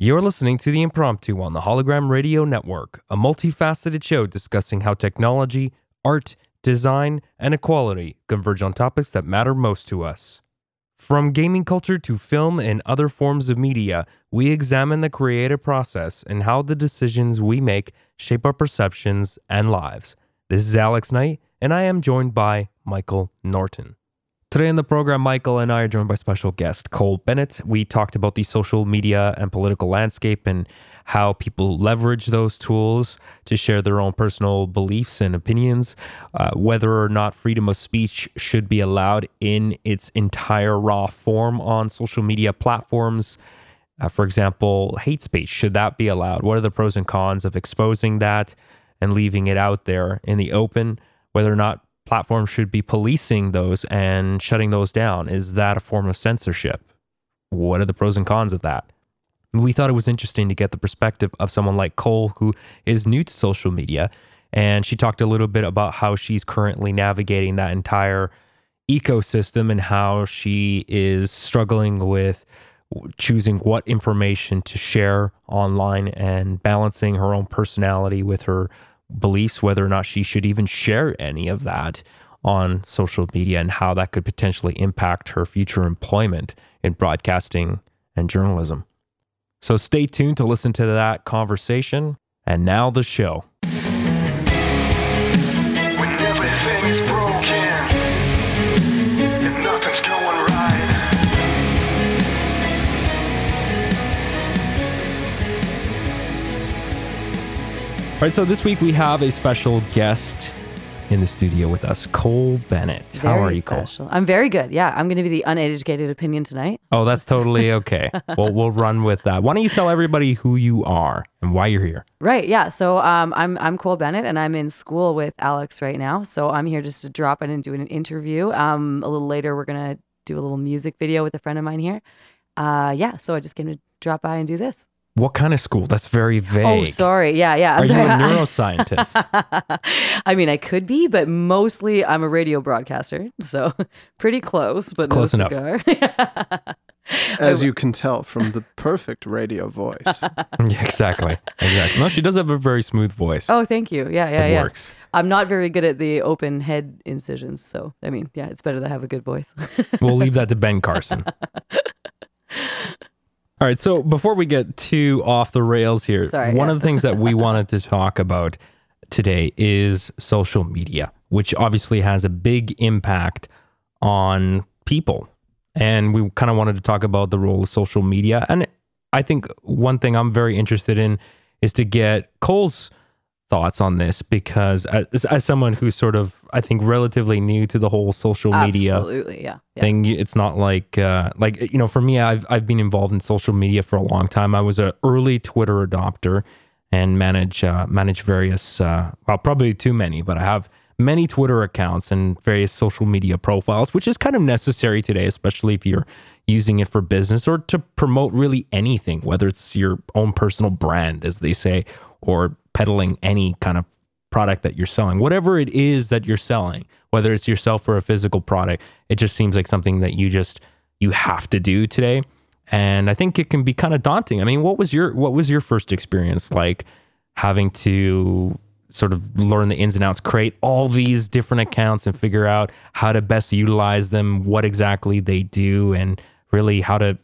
You're listening to The Impromptu on the Hologram Radio Network, a multifaceted show discussing how technology, art, design, and equality converge on topics that matter most to us. From gaming culture to film and other forms of media, we examine the creative process and how the decisions we make shape our perceptions and lives. This is Alex Knight, and I am joined by Michael Norton. Today in the program, Michael and I are joined by special guest Cole Bennett. We talked about the social media and political landscape and how people leverage those tools to share their own personal beliefs and opinions, whether or not freedom of speech should be allowed in its entire raw form on social media platforms. For example, hate speech, should that be allowed? What are the pros and cons of exposing that and leaving it out there in the open? Whether or not platforms should be policing those and shutting those down. Is that a form of censorship? What are the pros and cons of that? We thought it was interesting to get the perspective of someone like Cole, who is new to social media. And she talked a little bit about how she's currently navigating that entire ecosystem and how she is struggling with choosing what information to share online and balancing her own personality with her beliefs, whether or not she should even share any of that on social media and how that could potentially impact her future employment in broadcasting and journalism. So stay tuned to listen to that conversation. And now the show. When everything is broken and nothing's going right. All right, so this week we have a special guest in the studio with us, Cole Bennett. How are you, Cole? I'm very good. Yeah, I'm going to be the uneducated opinion tonight. Oh, that's totally okay. Well, we'll run with that. Why don't you tell everybody who you are and why you're here? Right. Yeah. So I'm Cole Bennett, and I'm in school with Alex right now. So I'm here just to drop in and do an interview. A little later, we're going to do a little music video with a friend of mine here. So I just came to drop by and do this. What kind of school? That's very vague. Oh, sorry. Yeah. Are you a neuroscientist? I mean, I could be, but mostly I'm a radio broadcaster. So pretty close, but Close no enough. cigar. As you can tell from the perfect radio voice. Yeah, exactly. No, she does have a very smooth voice. Oh, thank you. Yeah. It works. I'm not very good at the open head incisions. So, I mean, yeah, it's better to have a good voice. We'll leave that to Ben Carson. All right, so before we get too off the rails here, one of the things that we wanted to talk about today is social media, which obviously has a big impact on people. And we kind of wanted to talk about the role of social media. And I think one thing I'm very interested in is to get Cole's thoughts on this, because as someone who's sort of, I think, relatively new to the whole social media thing, it's not like for me, I've been involved in social media for a long time. I was an early Twitter adopter and manage various, probably too many, but I have many Twitter accounts and various social media profiles, which is kind of necessary today, especially if you're using it for business or to promote really anything, whether it's your own personal brand, as they say, or peddling any kind of product that you're selling, whatever it is that you're selling, whether it's yourself or a physical product. It just seems like something that you have to do today. And I think it can be kind of daunting. I mean, what was your first experience like, having to sort of learn the ins and outs, create all these different accounts and figure out how to best utilize them, what exactly they do, and really how to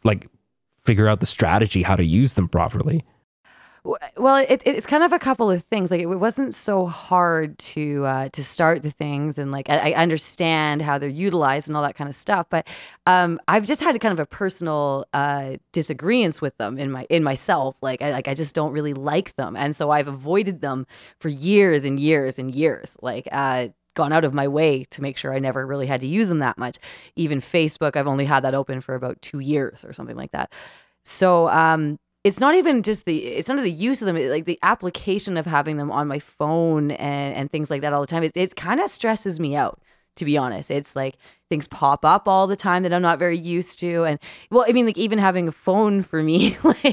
figure out the strategy, how to use them properly? Well, it's kind of a couple of things. Like, it wasn't so hard to start the things, and I understand how they're utilized and all that kind of stuff. But I've just had kind of a personal disagreement with them in myself. I just don't really like them, and so I've avoided them for years and years and years. Gone out of my way to make sure I never really had to use them that much. Even Facebook, I've only had that open for about 2 years or something like that. So it's not even just it's none of the use of them, like the application of having them on my phone and things like that all the time. It kind of stresses me out, to be honest. It's like things pop up all the time that I'm not very used to. And well, I mean, even having a phone for me,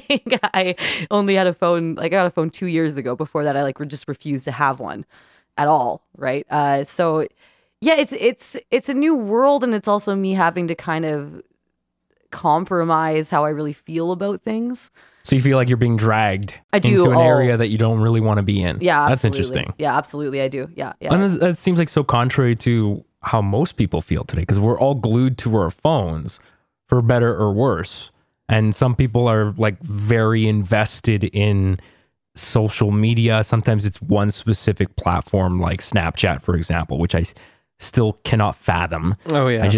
I only had a phone, I got a phone 2 years ago. Before that, I just refused to have one at all. Right. So yeah, it's a new world. And it's also me having to kind of compromise how I really feel about things. So you feel like you're being dragged I do. into an Oh. area that you don't really want to be in. Yeah, That's absolutely. interesting. Yeah, absolutely. I do. Yeah. And that seems like so contrary to how most people feel today, because we're all glued to our phones, for better or worse. And some people are like very invested in social media. Sometimes it's one specific platform, like Snapchat, for example, which I still cannot fathom. Oh, yeah.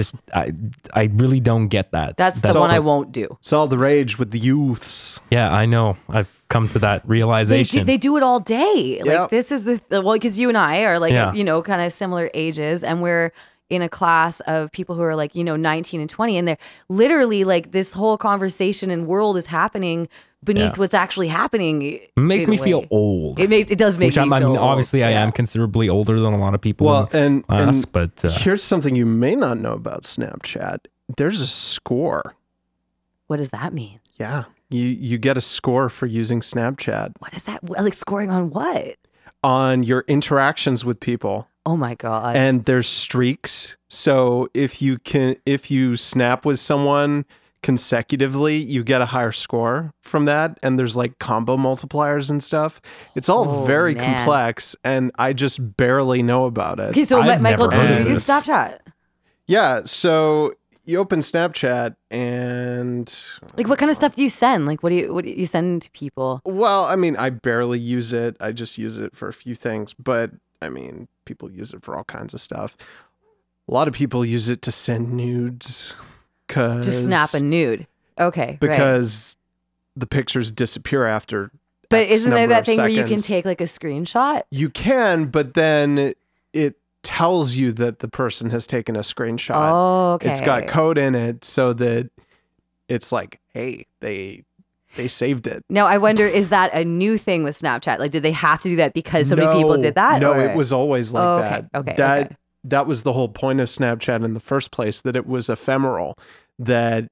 I really don't get that. That's the one I won't do. It's all the rage with the youths. Yeah, I know. I've come to that realization. They do it all day. Like Yep. this is well, because you and I are like, Yeah. kind of similar ages, and we're in a class of people who are like, 19 and 20, and they're literally like this whole conversation and world is happening beneath what's actually happening. It makes in a me feel way. old. It does make Which me I feel mean, old. obviously, I Yeah. am considerably older than a lot of people. Well, in class, but here's something you may not know about Snapchat. There's a score. What does that mean? Yeah. You get a score for using Snapchat What is that? Like scoring on what? on your interactions with people. Oh my God. And there's streaks. So if you snap with someone consecutively, you get a higher score from that. And there's like combo multipliers and stuff. It's all Oh, very man. complex, and I just barely know about it. Okay, so I've Michael, never do heard you of use this. Snapchat? Yeah, so you open Snapchat and Like, what kind of stuff do you send? Like, what do you send to people? well, I mean, I barely use it. I just use it for a few things, but I mean, people use it for all kinds of stuff. A lot of people use it to send nudes To snap a nude. Okay, right. because the pictures disappear after. But X isn't there number that of thing where you can seconds. take like a screenshot? You can, but then it tells you that the person has taken a screenshot. Oh, okay. It's got code in it so that it's like, hey, they saved it. Now I wonder, is that a new thing with Snapchat? Like, did they have to do that because so many people did that? No, or? it was always like Oh, that. okay. That was the whole point of Snapchat in the first place, that it was ephemeral, that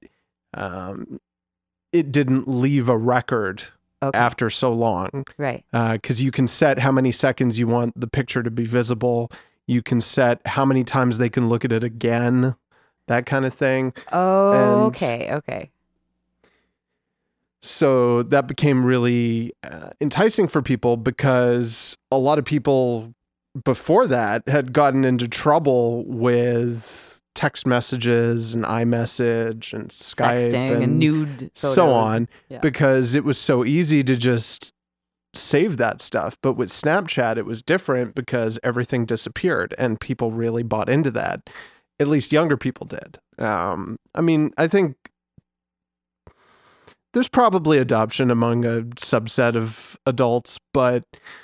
it didn't leave a record Okay. after so long. Right. Because you can set how many seconds you want the picture to be visible. You can set how many times they can look at it again, that kind of thing. Oh, And- okay. So that became really enticing for people, because a lot of people before that had gotten into trouble with text messages and iMessage and Skype Sexting and nude photos. so on, Yeah. because it was so easy to just save that stuff. But with Snapchat, it was different because everything disappeared, and people really bought into that. At least younger people did. I mean, I think there's probably adoption among a subset of adults, but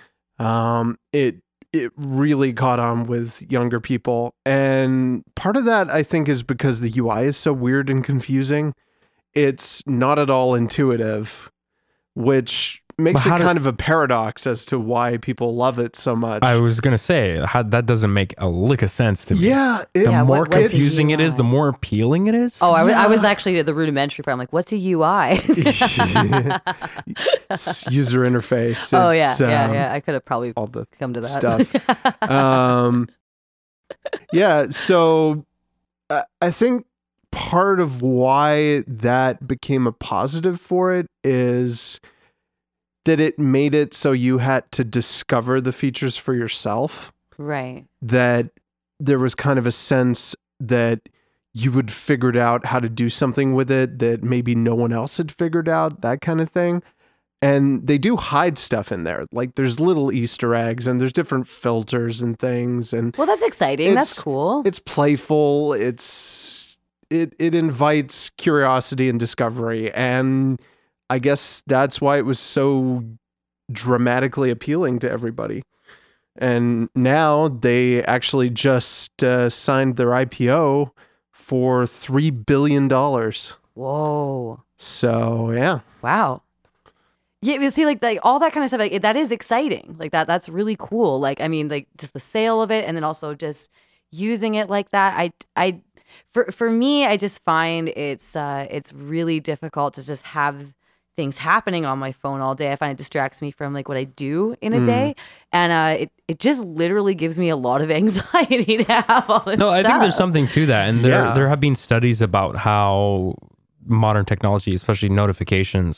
it really caught on with younger people. And part of that, I think, is because the UI is so weird and confusing. It's not at all intuitive, which makes But how it do- kind of a paradox as to why people love it so much. I was gonna say that doesn't make a lick of sense to me. Yeah, The Yeah, more what's the confusing it is, UI? the more appealing it is. Oh, I was actually at the rudimentary part. I'm like, what's a UI? It's user interface. Oh It's, yeah. I could have probably all the come to that stuff. Yeah, so I think part of why that became a positive for it is that it made it so you had to discover the features for yourself, Right. that there was kind of a sense that you would figured out how to do something with it that maybe no one else had figured out, that kind of thing. And they do hide stuff in there. Like there's little Easter eggs and there's different filters and things. And Well, that's exciting. That's It's- cool. it's playful. It invites curiosity and discovery. And I guess that's why it was so dramatically appealing to everybody. And now they actually just signed their IPO for $3 billion. Whoa. So, yeah. Wow. Yeah, you see, like all that kind of stuff, like that is exciting. Like that's really cool. Like, I mean, like just the sale of it, and then also just using it like that. For me, I just find it's really difficult to just have things happening on my phone all day. I find it distracts me from like what I do in a day, and it just literally gives me a lot of anxiety to have all this No, I think there's stuff. something to that, and there have been studies about how modern technology, especially notifications,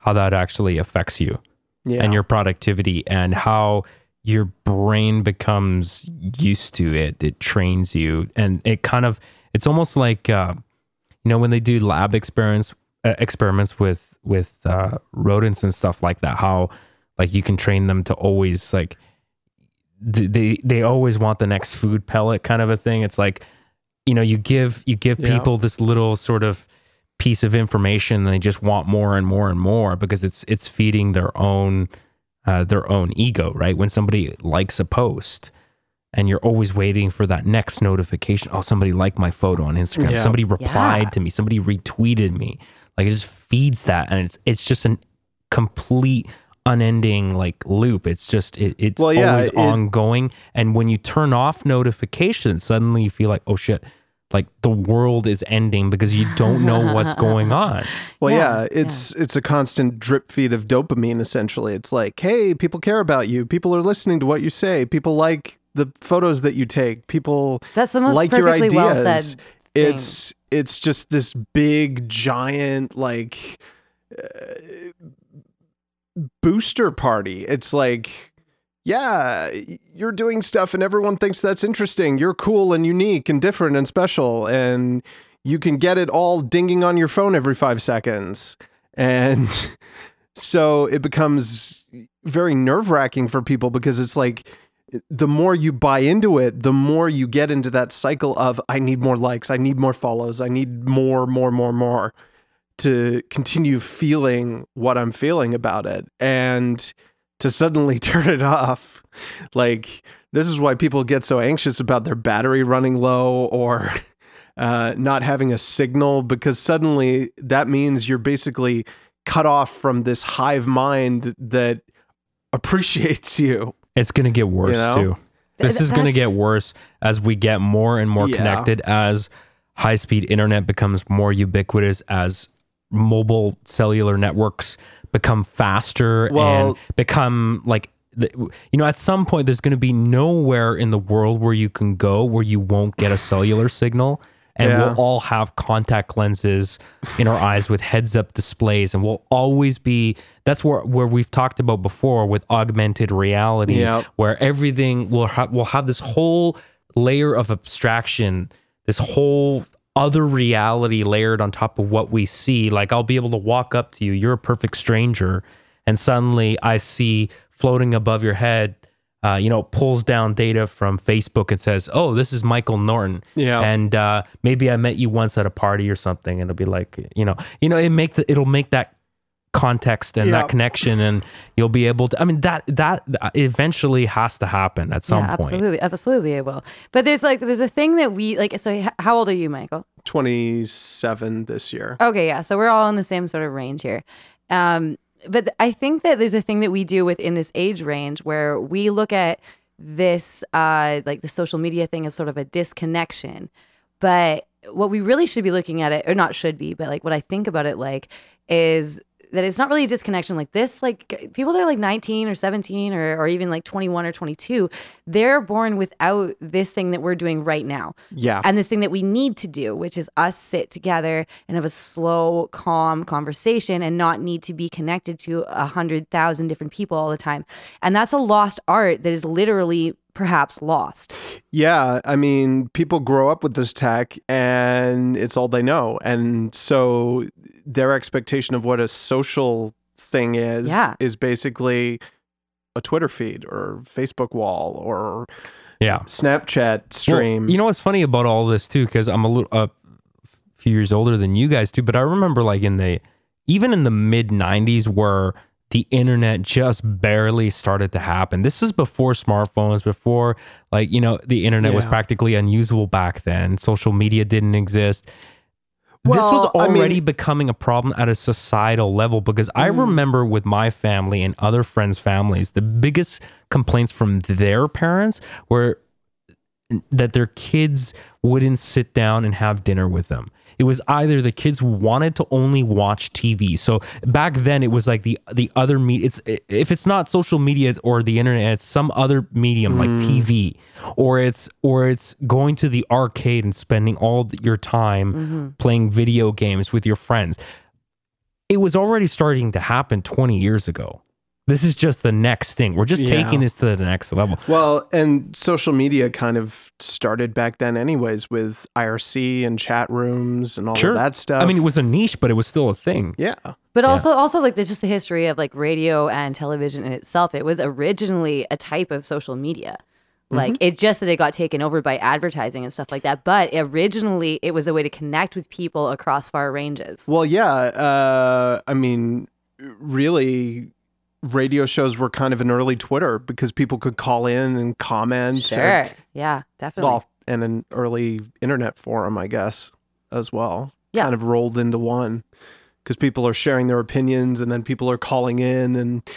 how that actually affects you Yeah. and your productivity, and how your brain becomes used to it. It trains you, and it's almost like when they do lab experiments with rodents and stuff like that, how like you can train them to always like they always want the next food pellet kind of a thing. It's like, you give people this little sort of piece of information and they just want more and more and more because it's feeding their own ego, right? When somebody likes a post and you're always waiting for that next notification. Oh, somebody liked my photo on Instagram. Yeah. Somebody replied to me. Somebody retweeted me. Like, it just feeds that. And it's just a complete unending like loop. It's just, it's always ongoing. And when you turn off notifications, suddenly you feel like, oh shit, like the world is ending because you don't know what's going on. Well, it's a constant drip feed of dopamine, essentially. It's like, hey, people care about you. People are listening to what you say. People like the photos that you take. People That's the most like your perfectly ideas. well said thing. It's just this big, giant, like, booster party. It's like, yeah, you're doing stuff and everyone thinks that's interesting. You're cool and unique and different and special. And you can get it all dinging on your phone every 5 seconds. And so it becomes very nerve-wracking for people because it's like, the more you buy into it, the more you get into that cycle of, I need more likes, I need more follows, I need more to continue feeling what I'm feeling about it. And to suddenly turn it off, like, this is why people get so anxious about their battery running low or not having a signal, because suddenly that means you're basically cut off from this hive mind that appreciates you. It's going to get worse too. This is going to get worse as we get more and more connected, as high-speed internet becomes more ubiquitous, as mobile cellular networks become faster and become like, at some point there's going to be nowhere in the world where you can go where you won't get a cellular signal. And we'll all have contact lenses in our eyes with heads-up displays, and we'll always be. That's where we've talked about before with augmented reality, where everything will have this whole layer of abstraction, this whole other reality layered on top of what we see. Like, I'll be able to walk up to you, you're a perfect stranger, and suddenly I see floating above your head, pulls down data from Facebook and says, oh, this is Michael Norton. Yeah. And maybe I met you once at a party or something. And it'll be like, it'll make that context and that connection, and you'll be able to, that eventually has to happen at some point. Absolutely it will. But there's a thing that we like, so how old are you, Michael? 27 this year. Okay. Yeah. So we're all in the same sort of range here. But I think that there's a thing that we do within this age range where we look at this, like the social media thing as sort of a disconnection. But what we really should be looking at it, or not should be, but like what I think about it like is that it's not really a disconnection like this. Like people that are like 19 or 17 or even like 21 or 22, they're born without this thing that we're doing right now. Yeah. And this thing that we need to do, which is us sit together and have a slow, calm conversation and not need to be connected to 100,000 different people all the time. And that's a lost art that is literally perhaps lost. Yeah, people grow up with this tech and it's all they know. And so their expectation of what a social thing is basically a Twitter feed or Facebook wall or Snapchat stream. Well, what's funny about all this too, because I'm a few years older than you guys too, but I remember like even in the mid 90s where the internet just barely started to happen. This is before smartphones, before the internet was practically unusable back then. Social media didn't exist. This was already becoming a problem at a societal level, because I remember with my family and other friends' families, the biggest complaints from their parents were that their kids wouldn't sit down and have dinner with them. It was either the kids wanted to only watch TV. So back then it was like the other media. If it's not social media or the internet, it's some other medium like TV, or it's going to the arcade and spending all your time playing video games with your friends. it was already starting to happen 20 years ago. This is just the next thing. We're just taking this to the next level. Well, and social media kind of started back then anyways with IRC and chat rooms and all of that stuff. I mean, it was a niche, but it was still a thing. Yeah. But also like there's just the history of like radio and television in itself. It was originally a type of social media. Like it's just that it got taken over by advertising and stuff like that. But originally it was a way to connect with people across far ranges. Well, yeah. I mean, really, radio shows were kind of an early Twitter because people could call in and comment. Sure. Yeah, definitely. Well, and an early internet forum, I guess, as well. Yeah. Kind of rolled into one because people are sharing their opinions and then people are calling in and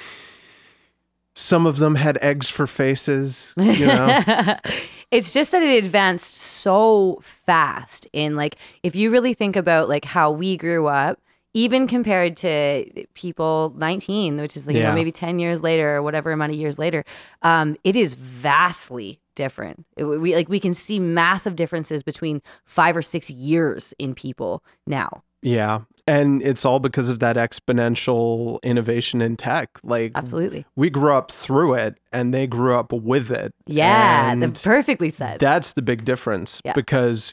some of them had eggs for faces, you know? It's just that it advanced so fast in like, if you really think about like how we grew up, even compared to people 19, which is like, you know, maybe 10 years later or whatever amount of years later, it is vastly different. We can see massive differences between 5 or 6 years in people now. Yeah. And it's all because of that exponential innovation in tech. Like, absolutely. We grew up through it and they grew up with it. Yeah, and that's perfectly said. That's the big difference because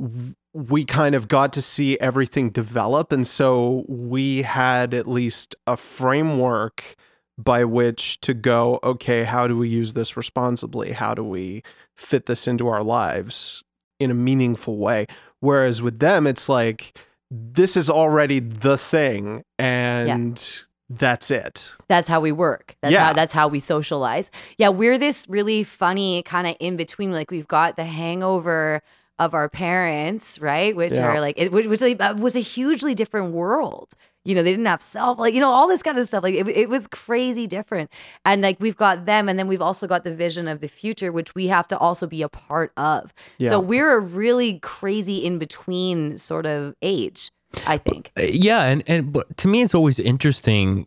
we kind of got to see everything develop. And so we had at least a framework by which to go, okay, how do we use this responsibly? How do we fit this into our lives in a meaningful way? Whereas with them, it's like, this is already the thing and that's it. That's how we work. That's how we socialize. Yeah, we're this really funny kind of in between. Like we've got the hangover of our parents, right? Which are like, which was a hugely different world. You know, they didn't have like, you know, all this kind of stuff. Like it was crazy different. And like we've got them and then we've also got the vision of the future, which we have to also be a part of. Yeah. So we're a really crazy in between sort of age, I think. Yeah. And but to me, it's always interesting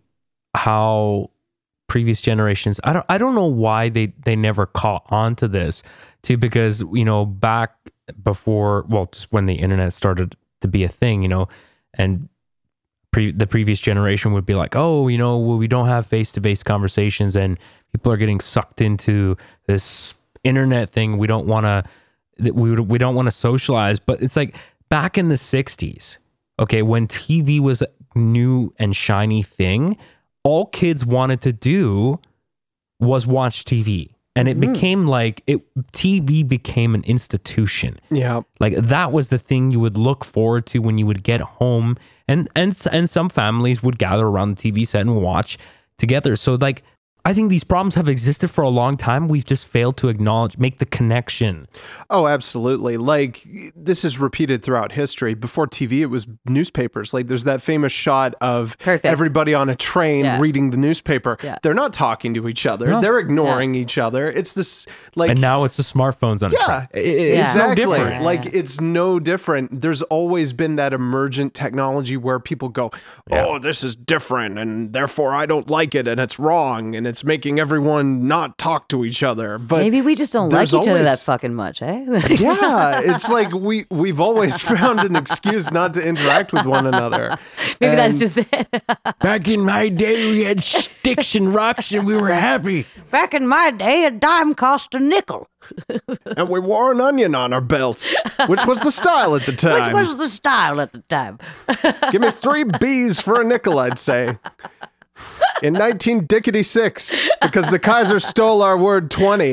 how previous generations, I don't know why they never caught on to this too, because, you know, back before, well, just when the internet started to be a thing, you know, and the previous generation would be like, oh, you know, well, we don't have face-to-face conversations and people are getting sucked into this internet thing. We don't want to, we don't want to socialize. But it's like back in the 60s, okay, when TV was a new and shiny thing, all kids wanted to do was watch TV. And it became like TV became an institution. Yeah. Like that was the thing you would look forward to when you would get home, and some families would gather around the TV set and watch together. So like I think these problems have existed for a long time. We've just failed to make the connection. Oh, absolutely. Like this is repeated throughout history. Before TV, it was newspapers. Like there's that famous shot of everybody on a train reading the newspaper. Yeah. They're not talking to each other. No. They're ignoring each other. It's this like, and now it's the smartphones on a train. It's exactly. No different. Like it's no different. There's always been that emergent technology where people go, oh, this is different and therefore I don't like it and it's wrong and it's making everyone not talk to each other. But maybe we just don't like each other that fucking much, eh? Yeah, it's like we've always found an excuse not to interact with one another. Maybe that's just it. Back in my day, we had sticks and rocks and we were happy. Back in my day, a dime cost a nickel. And we wore an onion on our belts, which was the style at the time. Which was the style at the time. Give me 3 B's for a nickel, I'd say. In 1966, because the Kaiser stole our word 20.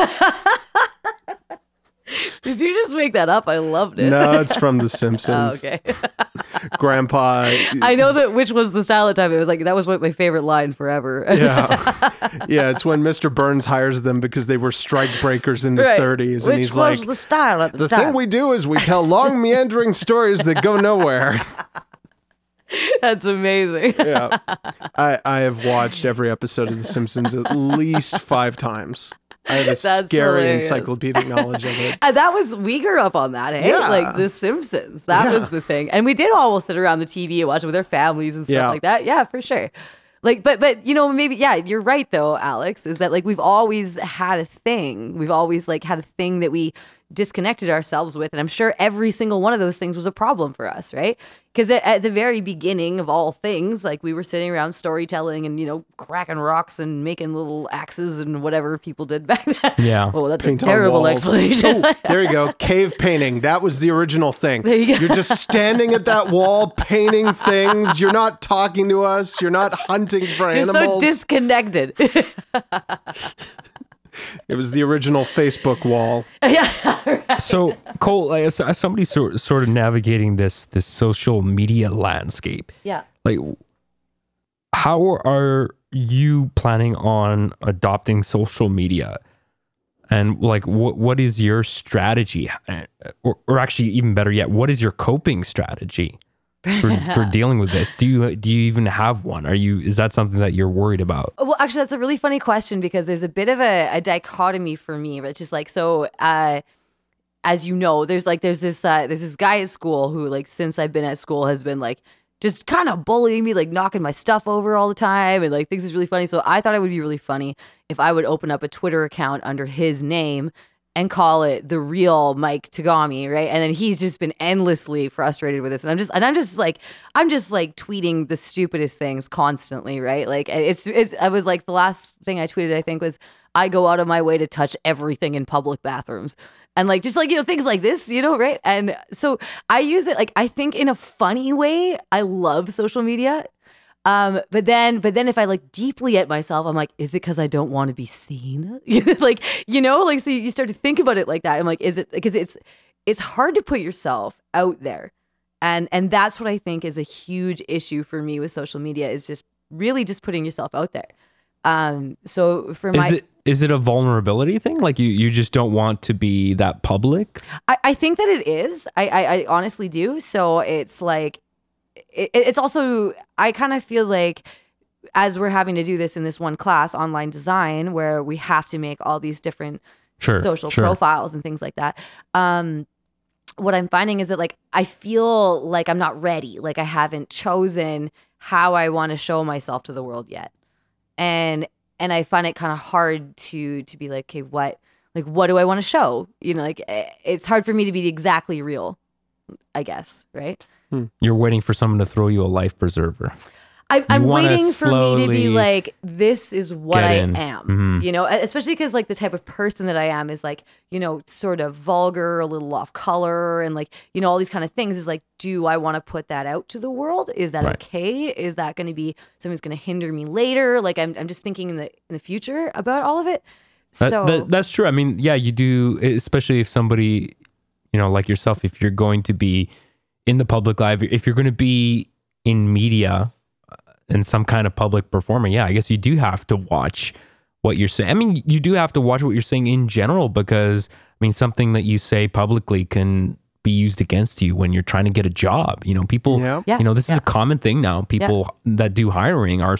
Did you just make that up? I loved it. No, it's from The Simpsons. Oh, okay. Grandpa. I know that which was the style at the time. It was like, that was my favorite line forever. Yeah. Yeah, it's when Mr. Burns hires them because they were strike breakers in the 30s. And he's like, which was the style at the time. The thing we do is we tell long meandering stories that go nowhere. That's amazing. Yeah. I have watched every episode of The Simpsons at least 5 times. I have a scary encyclopedic knowledge of it. And we grew up on that, eh? Yeah. Like The Simpsons. That was the thing. And we did all sit around the TV and watch it with our families and stuff like that. Yeah, for sure. Like, but you know, maybe, you're right though, Alex, is that like we've always had a thing. We've always like had a thing that we disconnected ourselves with. And I'm sure every single one of those things was a problem for us, right? Because at the very beginning of all things, like we were sitting around storytelling and, cracking rocks and making little axes and whatever people did back then. Yeah. Oh, that's Paint a on terrible walls. explanation. Oh, there you go. Cave painting. That was the original thing. There you go. You're just standing at that wall painting things. You're not talking to us. You're not hunting for You're so animals. disconnected. It was the original Facebook wall. So Cole, as somebody sort of navigating this social media landscape, Yeah. like how are you planning on adopting social media? And like, what is your strategy? Or actually, even better yet, what is your coping strategy for dealing with this? Do you even have one? Is that something that you're worried about? Well, actually, that's a really funny question because there's a bit of a dichotomy for me, which is like, so as you know, there's this guy at school who, like, since I've been at school has been like just kind of bullying me, like knocking my stuff over all the time and like thinks it's really funny. So I thought it would be really funny if I would open up a Twitter account under his name and call it The Real Mike Tagami, right? And then he's just been endlessly frustrated with this. And I'm just like tweeting the stupidest things constantly, right? Like I was like, the last thing I tweeted, I think, was I go out of my way to touch everything in public bathrooms. And like, just like, things like this, right? And so I use it, like, I think in a funny way. I love social media. But then if I like deeply at myself, I'm like, is it because I don't want to be seen? Like, so you start to think about it like that. I'm like, is it because it's hard to put yourself out there. And that's what I think is a huge issue for me with social media, is just really just putting yourself out there. So for Is it a vulnerability thing? Like you just don't want to be that public? I think that it is. I honestly do. So it's like, it's also, I kind of feel like as we're having to do this in this one class, online design, where we have to make all these different social profiles and things like that. What I'm finding is that, like, I feel like I'm not ready. Like I haven't chosen how I want to show myself to the world yet. And I find it kind of hard to be like, okay, what do I want to show? Like it's hard for me to be exactly real, I guess. Right. You're waiting for someone to throw you a life preserver. I'm waiting for me to be like, this is what I am, Mm-hmm. Especially because like the type of person that I am is like, sort of vulgar, a little off color, and like, all these kind of things is like, do I want to put that out to the world? Is that okay? Is that going to be something that's going to hinder me later? Like I'm just thinking in the future about all of it. That's true. I mean, yeah, you do, especially if somebody, like yourself, if you're going to be in the public life, if you're going to be in media and some kind of public performer, I guess you do have to watch what you're saying. I mean, you do have to watch what you're saying in general, because something that you say publicly can be used against you when you're trying to get a job. People, this is a common thing now. People that do hiring are,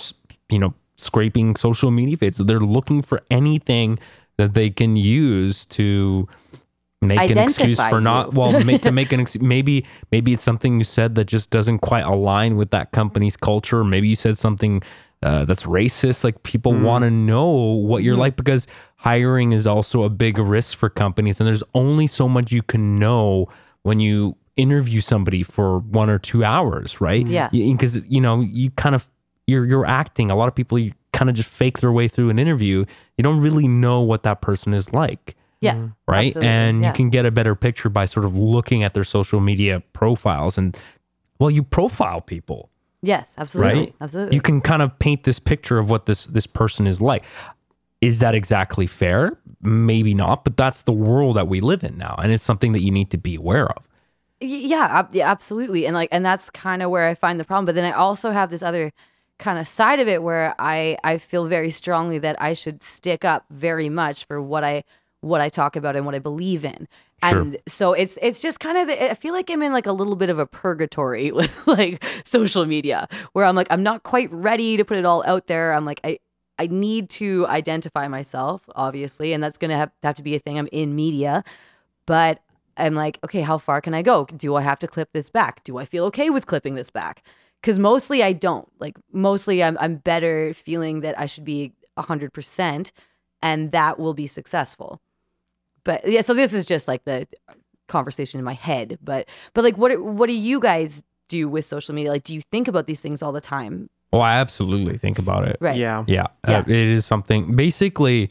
scraping social media feeds. They're looking for anything that they can use to make an excuse for not, to make an excuse. Maybe it's something you said that just doesn't quite align with that company's culture. Maybe you said something that's racist. Like, people want to know what you're like, because hiring is also a big risk for companies. And there's only so much you can know when you interview somebody for 1 or 2 hours, right? Yeah. Because, you kind of, you're acting. A lot of people, you kind of just fake their way through an interview. You don't really know what that person is like. Yeah. Right. Absolutely. And you can get a better picture by sort of looking at their social media profiles. And, you profile people. Yes, absolutely. Right? Absolutely. You can kind of paint this picture of what this person is like. Is that exactly fair? Maybe not, but that's the world that we live in now. And it's something that you need to be aware of. Yeah, absolutely. And that's kind of where I find the problem. But then I also have this other kind of side of it where I feel very strongly that I should stick up very much for what I talk about and what I believe in. Sure. And so it's just kind of, I feel like I'm in like a little bit of a purgatory with like social media, where I'm like, I'm not quite ready to put it all out there. I'm like, I need to identify myself, obviously, and that's going to have to be a thing. I'm in media, but I'm like, okay, how far can I go? Do I have to clip this back? Do I feel okay with clipping this back? Because mostly I don't. Like, mostly I'm better feeling that I should be 100%, and that will be successful. But yeah, so this is just like the conversation in my head. But like, what do you guys do with social media? Like, do you think about these things all the time? Oh, I absolutely think about it. Right. Yeah. Yeah, Yeah. it is something. Basically,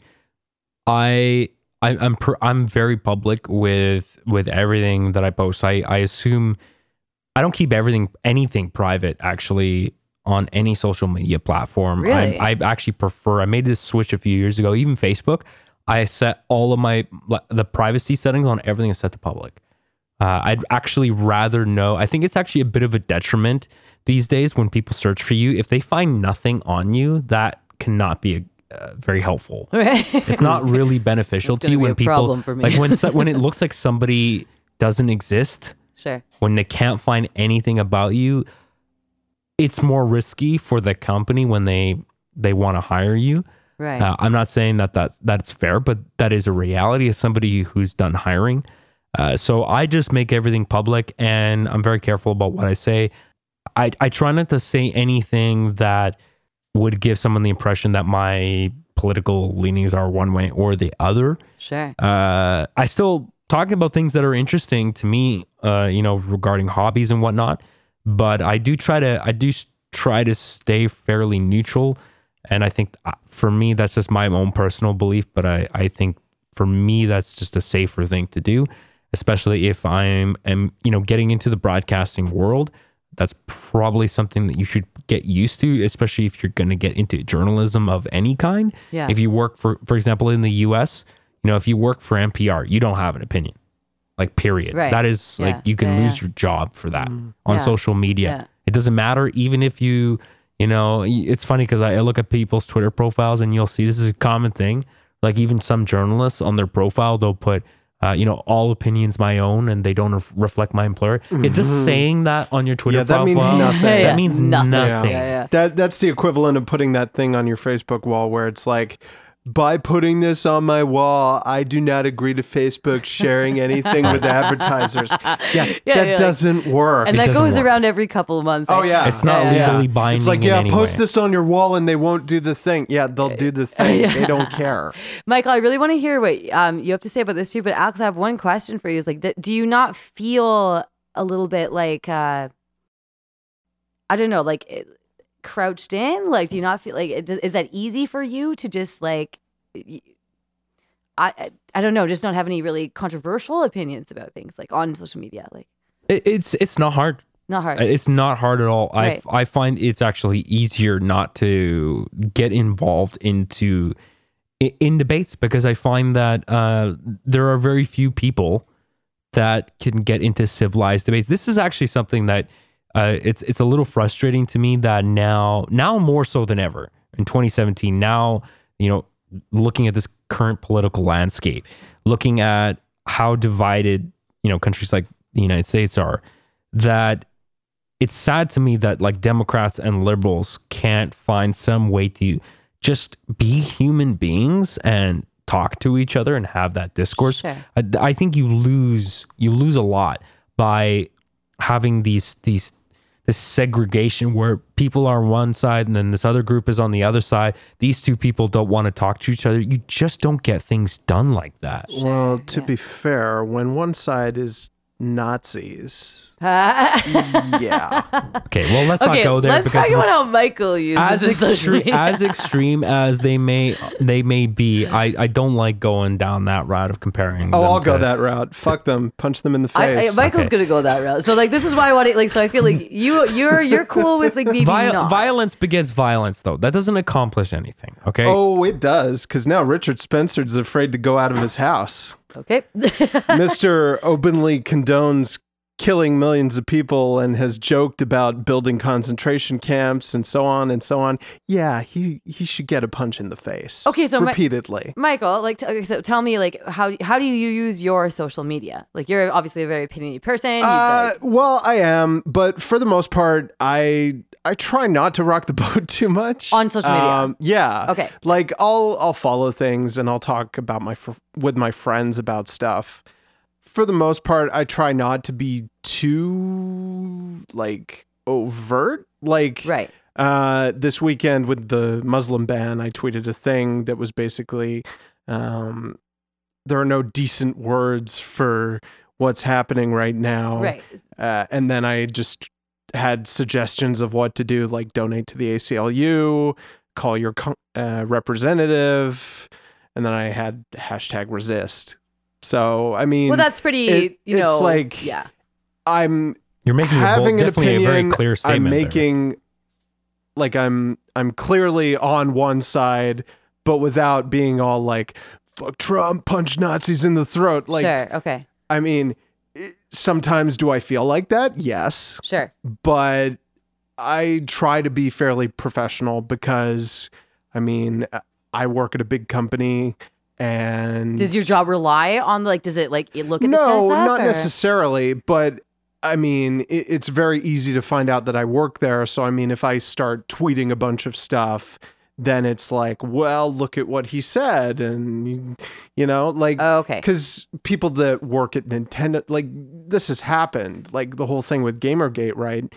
I'm very public with everything that I post. I assume I don't keep anything private actually on any social media platform. Really? I actually prefer. I made this switch a few years ago. Even Facebook, I set all of the privacy settings on everything is set to public. I'd actually rather know. I think it's actually a bit of a detriment these days when people search for you. If they find nothing on you, that cannot be very helpful. Right. It's not really beneficial That's to you gonna when be a people problem for me. like when it looks like somebody doesn't exist, Sure. when they can't find anything about you. It's more risky for the company when they want to hire you. Right. I'm not saying that's fair, but that is a reality as somebody who's done hiring. So I just make everything public, and I'm very careful about what I say. I try not to say anything that would give someone the impression that my political leanings are one way or the other. Sure. I still talk about things that are interesting to me, regarding hobbies and whatnot. But I do try to stay fairly neutral. And I think for me, that's just my own personal belief. But I think for me, that's just a safer thing to do, especially if am getting into the broadcasting world. That's probably something that you should get used to, especially if you're going to get into journalism of any kind. Yeah. If you work for example, in the US, if you work for NPR, you don't have an opinion, like period. Right. That is Yeah. like, you can Yeah, lose yeah. your job for that on Yeah. social media. Yeah. It doesn't matter. Even if it's funny because I look at people's Twitter profiles and you'll see this is a common thing. Like even some journalists on their profile, they'll put, all opinions my own, and they don't reflect my employer. It's just saying that on your Twitter Yeah, that profile. means nothing. Yeah, That means nothing. nothing. Yeah, yeah. That's the equivalent of putting that thing on your Facebook wall where it's like, by putting this on my wall, I do not agree to Facebook sharing anything with advertisers. That yeah, doesn't work. And that doesn't goes work. around every couple of months. Oh, I yeah. think. It's not Yeah. legally binding. It's like, in yeah, any post way. this on your wall and they won't do the thing. Yeah, they'll do the thing. Yeah. They don't care. Michael, I really want to hear what you have to say about this too. But Alex, I have one question for you. Is like, do you not feel a little bit like, I don't know, like crouched in? Like, do you not feel like is that easy for you to just like? I don't know, just don't have any really controversial opinions about things like on social media. Like, It's not hard. not hard. It's not hard at all. Right. I find it's actually easier not to get involved in debates, because I find that there are very few people that can get into civilized debates. This is actually something that it's a little frustrating to me that now more so than ever in 2017. Now, looking at this current political landscape, looking at how divided countries like the United States are, that it's sad to me that like Democrats and liberals can't find some way to just be human beings and talk to each other and have that discourse. Sure. I think you lose a lot by having this segregation where people are on one side and then this other group is on the other side. These two people don't want to talk to each other. You just don't get things done like that. Well, to be fair, when one side is Nazis, okay, yeah. Okay, well, let's not go there, let's talk about how Michael uses his social media. as extreme as they may be, I don't like going down that route of comparing. Oh, them I'll go to- that route. Fuck them. Punch them in the face. Michael's Okay. gonna go that route. So like, this is why I want to like. So I feel like you're cool with like maybe not. Violence begets violence, though. That doesn't accomplish anything. Okay. Oh, it does, because now Richard Spencer's afraid to go out of his house. Okay. Mr. openly condones killing millions of people and has joked about building concentration camps and so on and so on. Yeah, he should get a punch in the face. Okay, so repeatedly. Michael, like, so tell me, like, how do you use your social media? Like, you're obviously a very opinionated person. Well, I am, but for the most part, I try not to rock the boat too much On social media? Yeah. Okay. Like I'll follow things and I'll talk about with my friends about stuff. For the most part, I try not to be too like overt. Like Right. This weekend with the Muslim ban, I tweeted a thing that was basically there are no decent words for what's happening right now. Right. And then I just had suggestions of what to do, like donate to the ACLU, call your representative, and then I had hashtag resist. So, I mean, Well, that's pretty, it's like, yeah. You're making having an definitely opinion, a very clear statement. I'm there. making, like, I'm clearly on one side, but without being all like, fuck Trump, punch Nazis in the throat. Like, Sure. Okay. I mean, sometimes do I feel like that? Yes. Sure. But I try to be fairly professional because, I mean, I work at a big company, and Does your job rely on does it look at this kind of no, stuff? not or- necessarily, but I mean, it's very easy to find out that I work there. So, I mean, if I start tweeting a bunch of stuff, then it's like, well, look at what he said. And, like, Oh, okay. because people that work at Nintendo, like, this has happened, like the whole thing with Gamergate, right?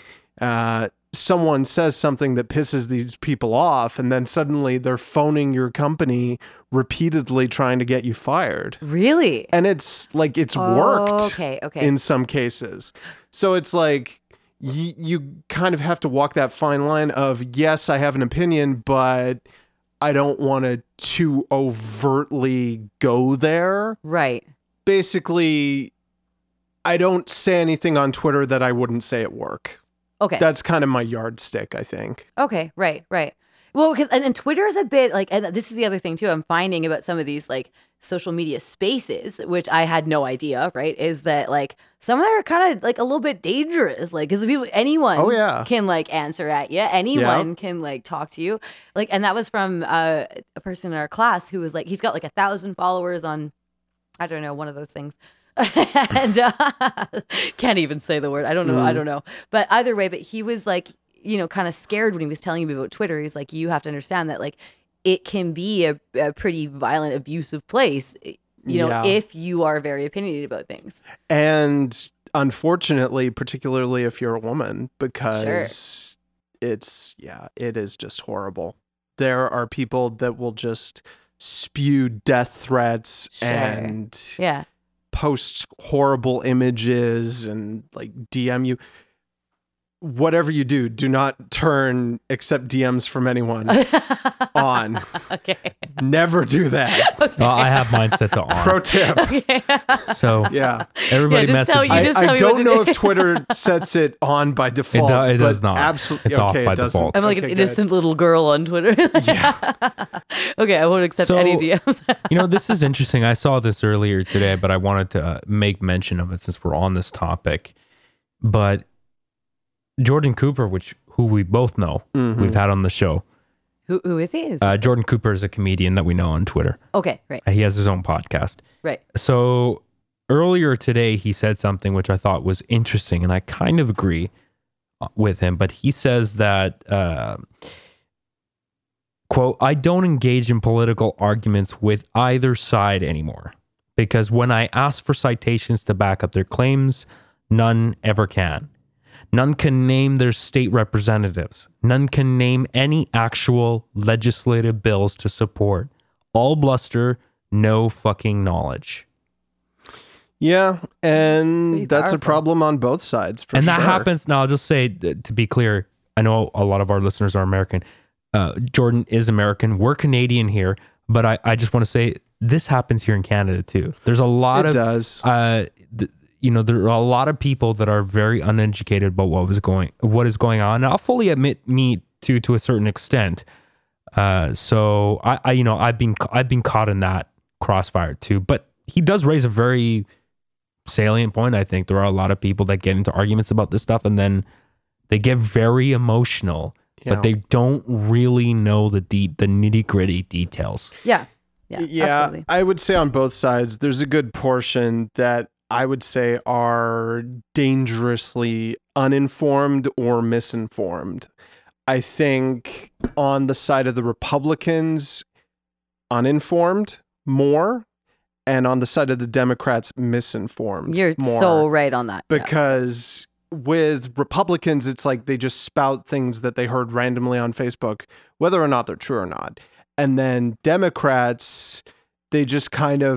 Someone says something that pisses these people off, and then suddenly they're phoning your company repeatedly trying to get you fired. Really? And it's like, it's worked Okay. in some cases. So it's like, you kind of have to walk that fine line of, yes, I have an opinion, but I don't want to too overtly go there. Right. Basically, I don't say anything on Twitter that I wouldn't say at work. Okay. That's kind of my yardstick, I think. Okay, right. Well, because and Twitter is a bit and this is the other thing too. I'm finding about some of these social media spaces, which I had no idea. Right, is that some of them are kind of a little bit dangerous. Because anyone, Oh, yeah. can answer at you. Anyone can talk to you. And that was from a person in our class who was he's got 1,000 followers on, I don't know, one of those things. And can't even say the word. I don't know. But either way, but he was kind of scared when he was telling me about Twitter. He's like, you have to understand that it can be a pretty violent, abusive place, Yeah. if you are very opinionated about things. And unfortunately, particularly if you're a woman, because it is just horrible. There are people that will just spew death threats Sure. and Yeah. post horrible images and DM you. Whatever you do, do not turn accept DMs from anyone on. Okay. Never do that. Well, I have mine set to on. Pro tip. Okay. So Yeah. everybody Yeah, just tell message you me. just tell I me what don't to know do. if Twitter sets it on by default. it does but not. Absolutely. It's off okay, by it doesn't. default. I'm like an Okay, innocent little girl on Twitter. Yeah. Okay, I won't accept So- any DMs. This is interesting. I saw this earlier today, but I wanted to make mention of it since we're on this topic. But Jordan Cooper, who we both know, Mhm. we've had on the show. Who is he? Is Jordan Cooper is a comedian that we know on Twitter. okay, right, He has his own podcast. right. So earlier today, he said something which I thought was interesting, and I kind of agree with him. But he says that, quote, I don't engage in political arguments with either side anymore because when I ask for citations to back up their claims, none ever can. None can name their state representatives. None can name any actual legislative bills to support. All bluster, no fucking knowledge. Yeah, pretty and that's a powerful. problem on both sides. For And that sure. happens. Now, I'll just say, to be clear, I know a lot of our listeners are American. Jordan is American. We're Canadian here. But I just want to say, this happens here in Canada too. There's a lot It of does. there are a lot of people that are very uneducated about what is going on. And I'll fully admit me to a certain extent. So I've been caught in that crossfire too. But he does raise a very salient point. I think there are a lot of people that get into arguments about this stuff and then they get very emotional, Yeah. but they don't really know the nitty gritty details. Yeah, absolutely. I would say on both sides, there's a good portion that I would say are dangerously uninformed or misinformed. I think on the side of the Republicans, uninformed more, and on the side of the Democrats, misinformed You're more. so right on that. Yeah. Because with Republicans, it's like they just spout things that they heard randomly on Facebook, whether or not they're true or not. And then Democrats, they just kind of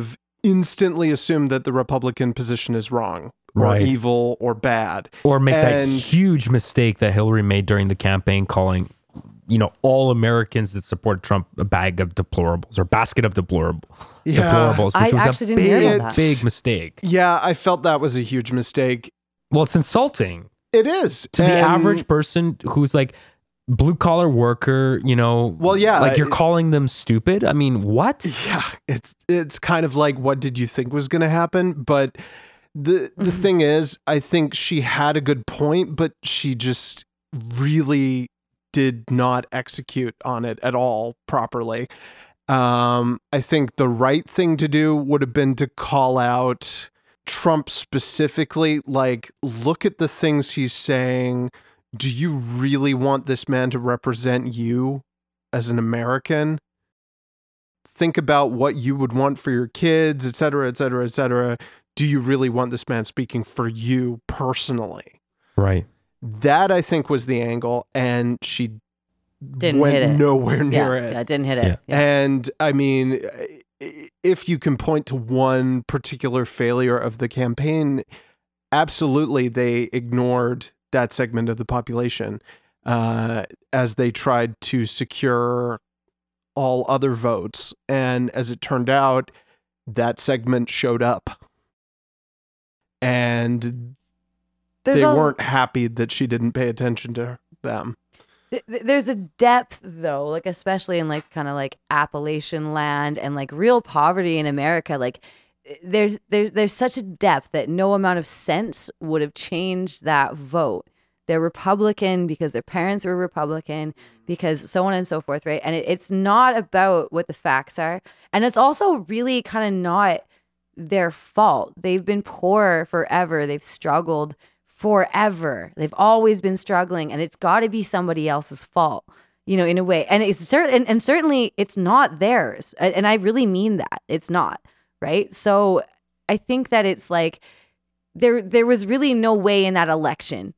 instantly assume that the Republican position is wrong or Right. evil or bad. Or make that And- huge mistake that Hillary made during the campaign, calling, all Americans that support Trump a bag of deplorables or basket of deplorables, I which was actually a didn't hear big, about that. big mistake. Yeah, I felt that was a huge mistake. Well, it's insulting It is. to the And- average person who's like blue collar worker, Well, yeah, like you're calling them stupid. I mean, what? Yeah, it's kind of like, what did you think was going to happen? But the thing is, I think she had a good point, but she just really did not execute on it at all properly. I think the right thing to do would have been to call out Trump specifically, like, look at the things he's saying. Do you really want this man to represent you as an American? Think about what you would want for your kids, et cetera, et cetera, et cetera. Do you really want this man speaking for you personally? Right. That, I think, was the angle, and she Didn't went hit it. nowhere near Yeah, it. yeah, didn't hit it. Yeah. Yeah. And I mean, if you can point to one particular failure of the campaign, absolutely they ignored that segment of the population as they tried to secure all other votes. And as it turned out, that segment showed up. And There's they al- weren't happy that she didn't pay attention to them. There's a depth though, like especially in like kind of like Appalachian land and like real poverty in America. Like there's such a depth that no amount of sense would have changed that vote. They're Republican because their parents were Republican, because so on and so forth, right? And it's not about what the facts are, and it's also really kind of not their fault. They've been poor forever. They've struggled forever. They've always been struggling, and it's got to be somebody else's fault, in a way. And it's certain, and certainly it's not theirs. And I really mean that it's not, right? So I think that it's like there was really no way in that election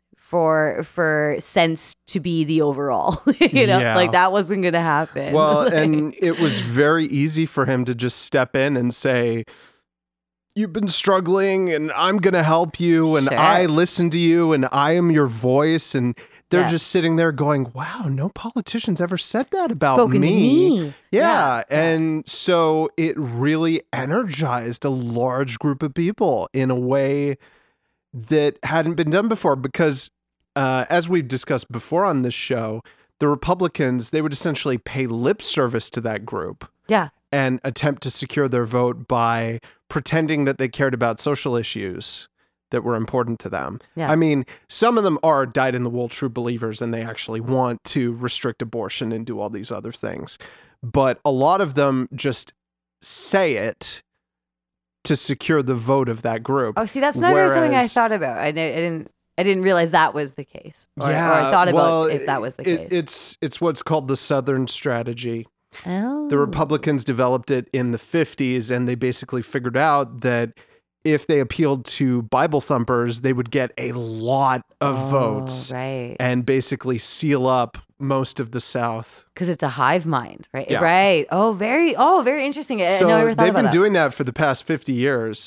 for sense to be the overall, Yeah. like that wasn't going to happen. Well, Like- and it was very easy for him to just step in and say, you've been struggling and I'm going to help you and Sure. I listen to you and I am your voice. And they're Yeah. just sitting there going, wow, no politician's ever said that about Spoken to me. Yeah. Yeah. And so it really energized a large group of people in a way that hadn't been done before, because as we've discussed before on this show, the Republicans, they would essentially pay lip service to that group Yeah. and attempt to secure their vote by pretending that they cared about social issues that were important to them. Yeah. I mean, some of them are dyed-in-the-wool true believers and they actually want to restrict abortion and do all these other things. But a lot of them just say it to secure the vote of that group. Oh, see, that's never something I Whereas- thought about. I didn't realize that was the case, or I thought about if that was the case. It's what's called the Southern strategy. Oh. The Republicans developed it in the 50s, and they basically figured out that if they appealed to Bible thumpers, they would get a lot of votes right? and basically seal up most of the South. Because it's a hive mind, right? Yeah. Right. Very interesting. I So never thought they've about been that. doing that for the past 50 years,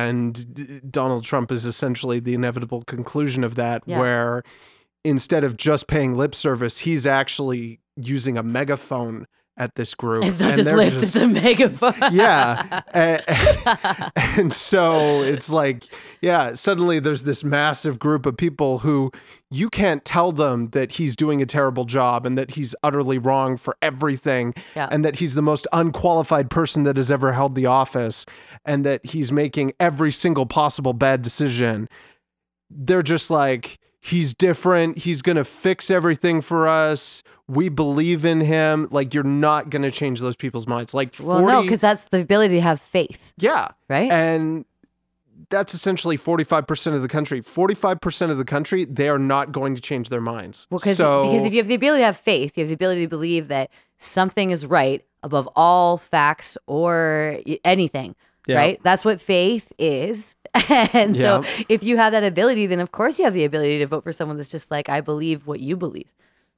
and Donald Trump is essentially the inevitable conclusion of that, Yeah. where instead of just paying lip service, he's actually using a megaphone at this group. It's not and just they're lift; it's a megaphone. yeah. And so it's like, yeah, suddenly there's this massive group of people who you can't tell them that he's doing a terrible job and that he's utterly wrong for everything Yeah. and that he's the most unqualified person that has ever held the office and that he's making every single possible bad decision. They're just like, he's different. He's going to fix everything for us. We believe in him. Like, you're not going to change those people's minds. Like, 40, Well, no, because that's the ability to have faith, yeah. right? And that's essentially 45% of the country. 45% of the country, they are not going to change their minds. Well, because if you have the ability to have faith, you have the ability to believe that something is right above all facts or anything, Yeah. right? That's what faith is. And Yeah. so if you have that ability, then of course you have the ability to vote for someone that's just like, I believe what you believe.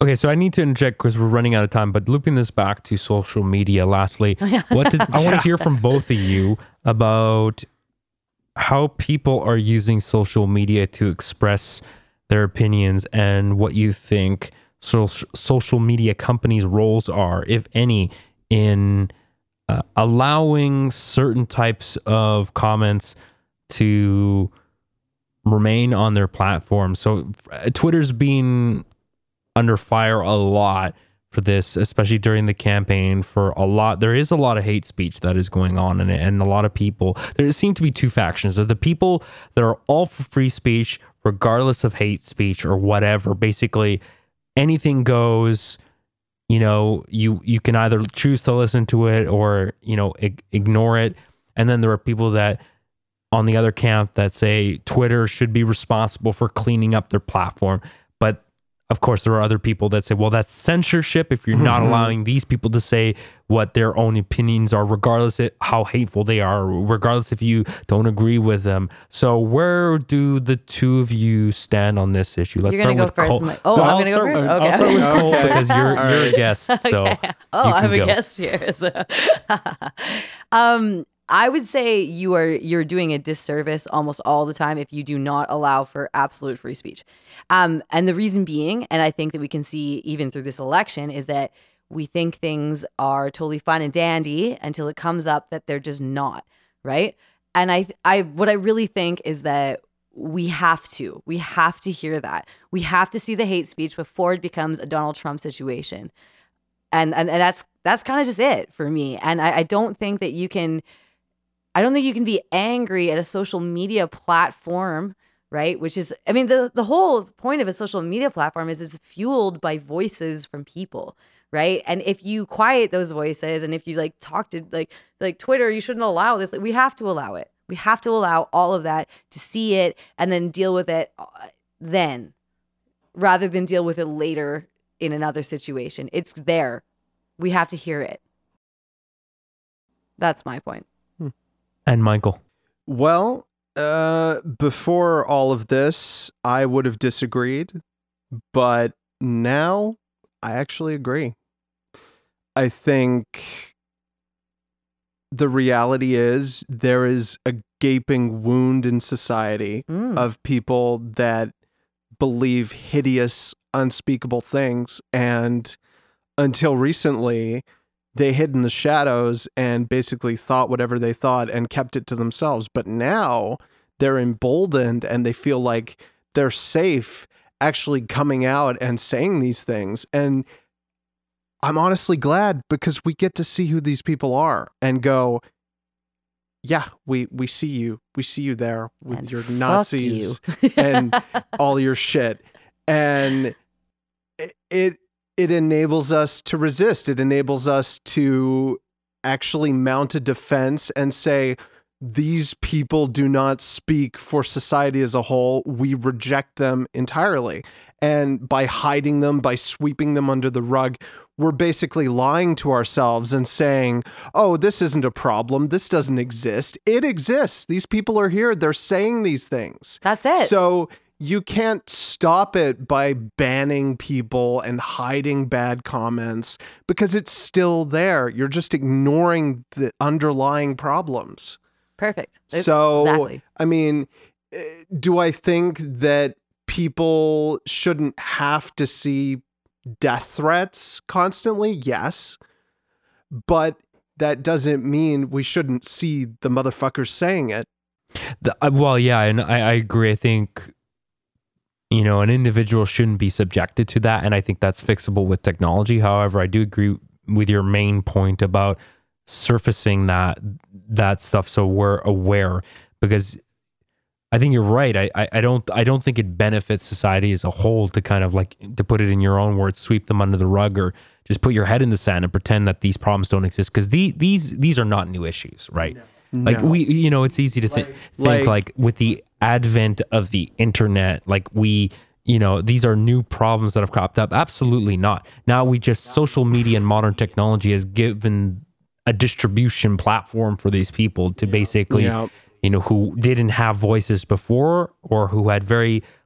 Okay, so I need to interject because we're running out of time, but looping this back to social media lastly, I want to hear from both of you about how people are using social media to express their opinions and what you think social media companies' roles are, if any, in allowing certain types of comments to remain on their platform. So Twitter's been under fire a lot for this, especially during the campaign. There is a lot of hate speech that is going on, and a lot of people. There seem to be two factions: of the people that are all for free speech, regardless of hate speech or whatever. Basically, anything goes. You know, you can either choose to listen to it or ignore it. And then there are people that on the other camp that say Twitter should be responsible for cleaning up their platform. But of course, there are other people that say, well, that's censorship if you're not allowing these people to say what their own opinions are, regardless of how hateful they are, regardless if you don't agree with them. So where do the two of you stand on this issue? Let's You're going to go first. Cole. I'm going to go first? Okay. I'll start with Cole because you're a guest. So Okay. I'm a guest here. So. I would say you're doing a disservice almost all the time if you do not allow for absolute free speech. And the reason being, and I think that we can see even through this election, is that we think things are totally fun and dandy until it comes up that they're just not, right? And what I really think is that we have to hear that. We have to see the hate speech before it becomes a Donald Trump situation. And that's kind of just it for me. And I don't think that you can be angry at a social media platform, right? Which is, I mean, the whole point of a social media platform is it's fueled by voices from people, right? And if you quiet those voices and if you talk to like Twitter, you shouldn't allow this. We have to allow it. We have to allow all of that to see it and then deal with it then, rather than deal with it later in another situation. It's there. We have to hear it. That's my point. And Michael. Well, before all of this, I would have disagreed, but now I actually agree. I think the reality is there is a gaping wound in society of people that believe hideous, unspeakable things, and until recently, they hid in the shadows and basically thought whatever they thought and kept it to themselves. But now they're emboldened and they feel like they're safe actually coming out and saying these things. And I'm honestly glad, because we get to see who these people are and go, yeah, we see you. We see you there with And your fuck Nazis you. and all your shit. And it enables us to resist. It enables us to actually mount a defense and say, these people do not speak for society as a whole. We reject them entirely. And by hiding them, by sweeping them under the rug, we're basically lying to ourselves and saying, oh, this isn't a problem. This doesn't exist. It exists. These people are here. They're saying these things. That's it. So you can't stop it by banning people and hiding bad comments, because it's still there. You're just ignoring the underlying problems. Perfect. So, Exactly. I mean, do I think that people shouldn't have to see death threats constantly? Yes. But that doesn't mean we shouldn't see the motherfuckers saying it. Well, yeah, and I agree. I think, an individual shouldn't be subjected to that, and I think that's fixable with technology. However, I do agree with your main point about surfacing that stuff so we're aware, because I think you're right. I don't think it benefits society as a whole to kind of, like, to put it in your own words, sweep them under the rug or just put your head in the sand and pretend that these problems don't exist, because these are not new issues, right? No. Like, it's easy to think with the advent of the internet, like these are new problems that have cropped up. Absolutely not. Now social media and modern technology has given a distribution platform for these people to basically, who didn't have voices before, or who had very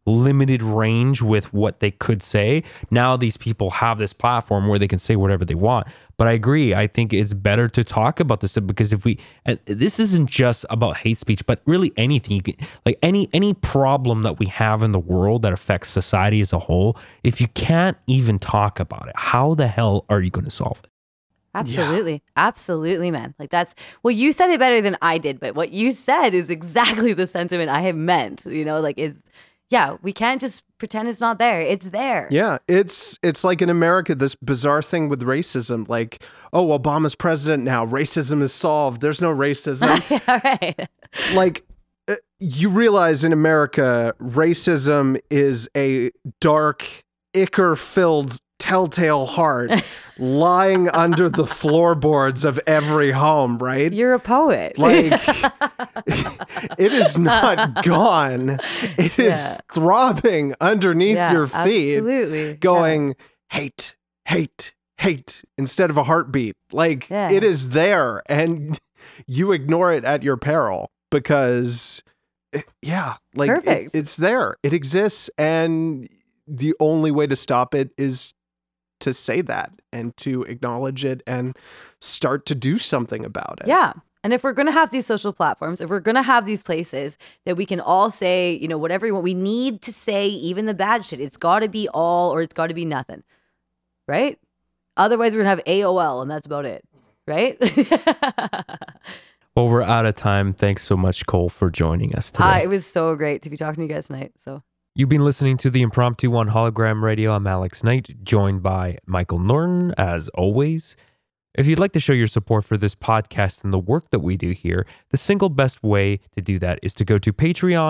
limited range with what they could say. Now these people have this platform where they can say whatever they want. But I agree. I think it's better to talk about this because and this isn't just about hate speech, but really anything. You can, like any problem that we have in the world that affects society as a whole, if you can't even talk about it, how the hell are you going to solve it? Absolutely. Absolutely, man. Like well, you said it better than I did, but what you said is exactly the sentiment I have meant, we can't just pretend it's not there. It's there. Yeah, it's like in America, this bizarre thing with racism, like, oh, Obama's president now, racism is solved. There's no racism. Yeah, right. Like, you realize in America, racism is a dark, ichor-filled telltale heart lying under the floorboards of every home, right? You're a poet. Like, it is not gone. It is throbbing underneath your feet, absolutely. going, hate, hate, hate, instead of a heartbeat. Like, it is there, and you ignore it at your peril because, Perfect. It's there. It exists, and the only way to stop it is to say that and to acknowledge it and start to do something about it. Yeah. And if we're going to have these social platforms, if we're going to have these places that we can all say, whatever we want, we need to say even the bad shit. It's got to be all or it's got to be nothing. Right? Otherwise, we're going to have AOL and that's about it. Right? Well, we're out of time. Thanks so much, Cole, for joining us today. It was so great to be talking to you guys tonight. So. You've been listening to The Impromptu on Hologram Radio. I'm Alex Knight, joined by Michael Norton, as always. If you'd like to show your support for this podcast and the work that we do here, the single best way to do that is to go to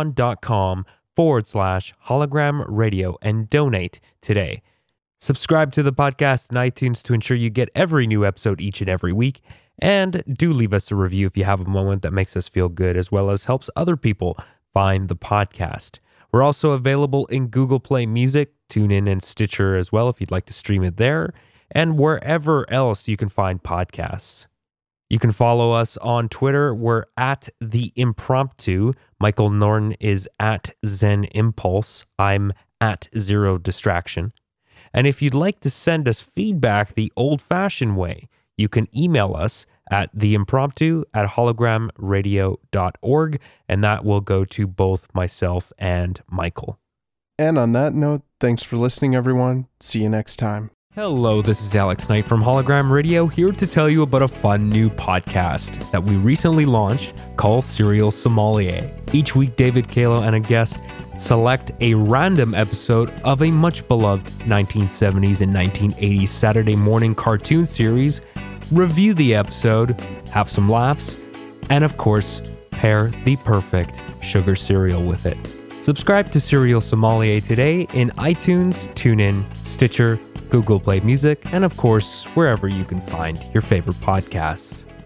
patreon.com/hologram radio and donate today. Subscribe to the podcast in iTunes to ensure you get every new episode each and every week. And do leave us a review if you have a moment that makes us feel good, as well as helps other people find the podcast. We're also available in Google Play Music, TuneIn, and Stitcher as well if you'd like to stream it there, and wherever else you can find podcasts. You can follow us on Twitter. We're at The Impromptu. Michael Norton is at Zen Impulse. I'm at Zero Distraction. And if you'd like to send us feedback the old-fashioned way, you can email us at theimpromptu@hologramradio.org, and that will go to both myself and Michael. And on that note, thanks for listening, everyone. See you next time. Hello, this is Alex Knight from Hologram Radio, here to tell you about a fun new podcast that we recently launched called Serial Sommelier. Each week, David Kalo and a guest select a random episode of a much beloved 1970s and 1980s Saturday morning cartoon series, review the episode, have some laughs, and of course, pair the perfect sugar cereal with it. Subscribe to Serial Sommelier today in iTunes, TuneIn, Stitcher, Google Play Music, and of course, wherever you can find your favorite podcasts.